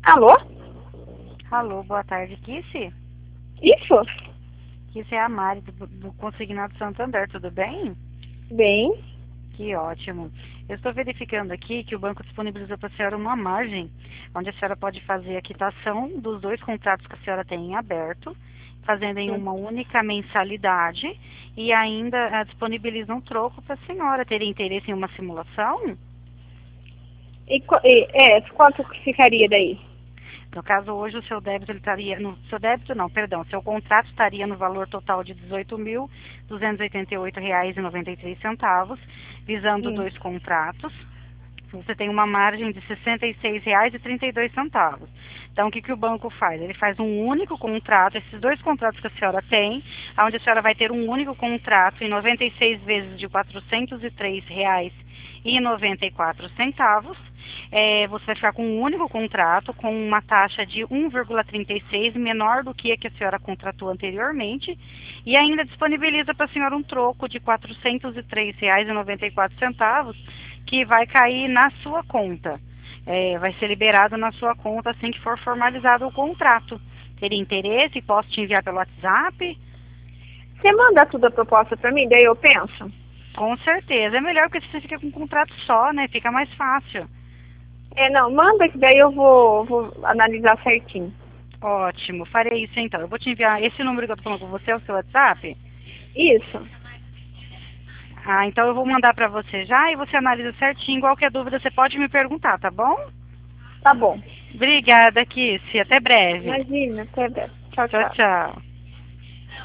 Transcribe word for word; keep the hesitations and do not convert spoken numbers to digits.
Alô? Alô, boa tarde, Kissy. Isso? Kissy é a Mari do, do Consignado Santander, tudo bem? Bem. Que ótimo. Eu estou verificando aqui que o banco disponibilizou para a senhora uma margem, onde a senhora pode fazer a quitação dos dois contratos que a senhora tem em aberto, fazendo em uma única mensalidade, e ainda eh, disponibiliza um troco para a senhora. Teria interesse em uma simulação? E, qu- e, é, quanto que ficaria daí? No caso, hoje o seu débito ele estaria, no seu débito não, perdão, seu contrato estaria no valor total de dezoito mil duzentos e oitenta e oito reais e noventa e três centavos, visando Hum. dois contratos. Você tem uma margem de sessenta e seis reais e trinta e dois centavos. Então, o que, que o banco faz? Ele faz um único contrato, esses dois contratos que a senhora tem, onde a senhora vai ter um único contrato em noventa e seis vezes de quatrocentos e três reais e noventa e quatro centavos. É, você vai ficar com um único contrato, com uma taxa de um vírgula trinta e seis, menor do que a que a senhora contratou anteriormente, e ainda disponibiliza para a senhora um troco de quatrocentos e três reais e noventa e quatro centavos, que vai cair na sua conta. É, vai ser liberado na sua conta assim que for formalizado o contrato. Teria interesse? Posso te enviar pelo WhatsApp? Você manda tudo a proposta pra mim, daí eu penso? Com certeza. É melhor porque você fica com um contrato só, né? Fica mais fácil. É, não, manda que daí eu vou, vou analisar certinho. Ótimo, farei isso então. Eu vou te enviar esse número que eu tô falando com você, é o seu WhatsApp? Isso. Ah, então eu vou mandar pra você já e você analisa certinho. Qualquer dúvida você pode me perguntar, tá bom? Tá bom. Obrigada, Kissy. Até breve. Imagina, até breve. Tchau, Tchau, tchau. tchau.